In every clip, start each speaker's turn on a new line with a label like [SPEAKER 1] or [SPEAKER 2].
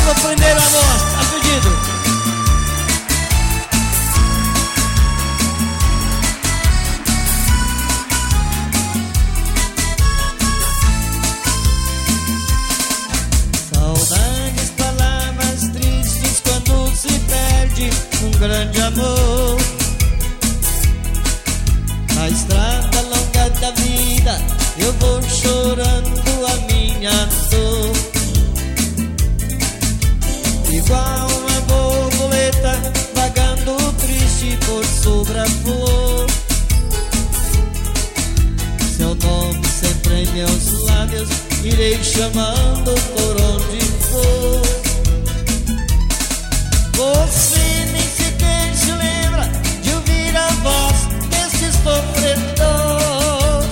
[SPEAKER 1] Nosso primeiro amor, tá pedido.
[SPEAKER 2] Saudades, palavras tristes quando se perde um grande amor. Na estrada longa da vida eu vou chorando a minha dor. Igual uma borboleta vagando triste por sobre a flor. Seu nome sempre em meus lábios, irei chamando por onde for. Você nem sequer se lembra de ouvir a voz desse sofredor,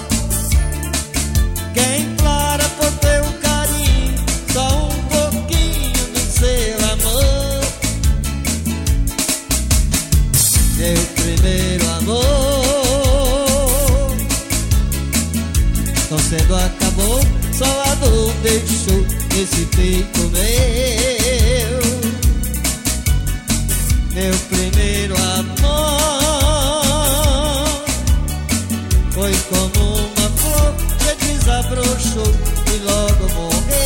[SPEAKER 2] que implora por teu carinho, só um pouquinho do seu amor. Meu primeiro amor tão cedo acabou, só a dor deixou esse peito meu. Meu primeiro amor foi como uma flor que desabrochou e logo morreu.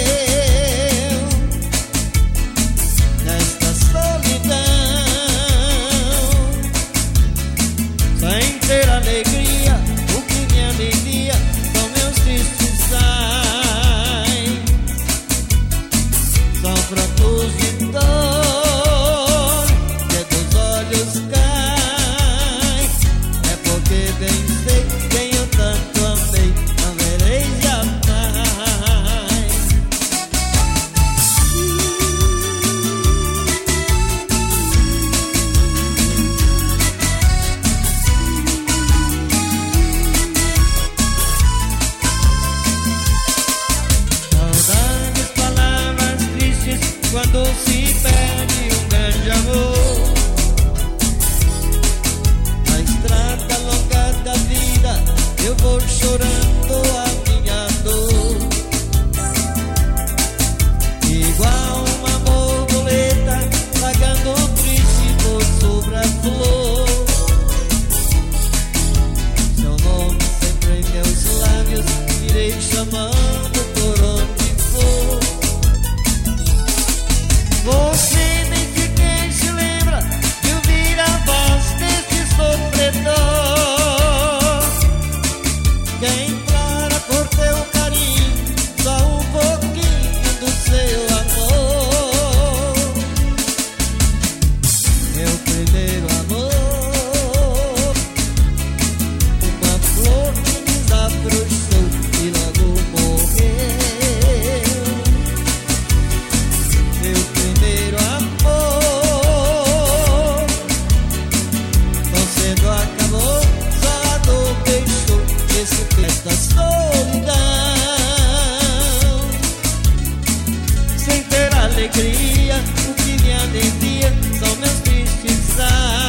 [SPEAKER 2] Nesta solidão, sem ter alegria, o que me alivia são meus tristes ais. São prantos de dor que dos olhos caem. É porque bem sei quem eu tanto amei, não verei jamais. Saudades, palavras tristes quando se perde um grande amor. Na estrada longa da vida eu vou chorando a minha dor. Igual uma borboleta vagando triste por sobre a flor. Seu nome sempre em meus lábios, irei chamando por onde for. Você nem sequer se lembra de ouvir a voz desse sofredor, que implora por teu carinho, só um pouquinho do seu amor. Meu primeiro amor, uma flor que desabrochou e logo morreu. Meu primeiro amor tão cedo acabou, só a dor deixou esse pedaço da solidão. Sem ter alegria, o que me alivia são meus tristes ais.